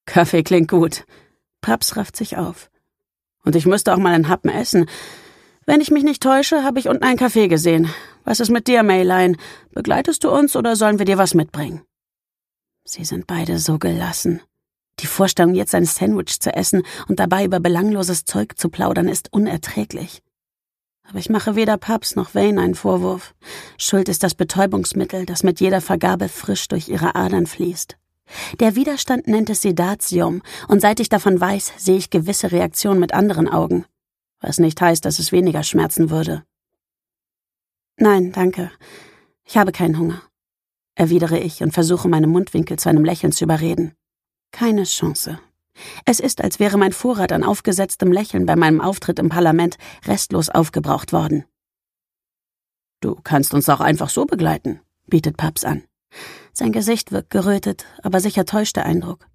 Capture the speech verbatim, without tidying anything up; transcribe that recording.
Kaffee klingt gut. Paps rafft sich auf. Und ich müsste auch mal einen Happen essen. Wenn ich mich nicht täusche, habe ich unten einen Kaffee gesehen. Was ist mit dir, Mayline? Begleitest du uns oder sollen wir dir was mitbringen? Sie sind beide so gelassen. Die Vorstellung, jetzt ein Sandwich zu essen und dabei über belangloses Zeug zu plaudern, ist unerträglich. Aber ich mache weder Paps noch Wayne einen Vorwurf. Schuld ist das Betäubungsmittel, das mit jeder Vergabe frisch durch ihre Adern fließt. Der Widerstand nennt es Sedatium, und seit ich davon weiß, sehe ich gewisse Reaktionen mit anderen Augen. Was nicht heißt, dass es weniger schmerzen würde. Nein, danke. Ich habe keinen Hunger, erwidere ich und versuche, meine Mundwinkel zu einem Lächeln zu überreden. Keine Chance. Es ist, als wäre mein Vorrat an aufgesetztem Lächeln bei meinem Auftritt im Parlament restlos aufgebraucht worden. Du kannst uns auch einfach so begleiten, bietet Paps an. Sein Gesicht wirkt gerötet, aber sicher täuscht der Eindruck.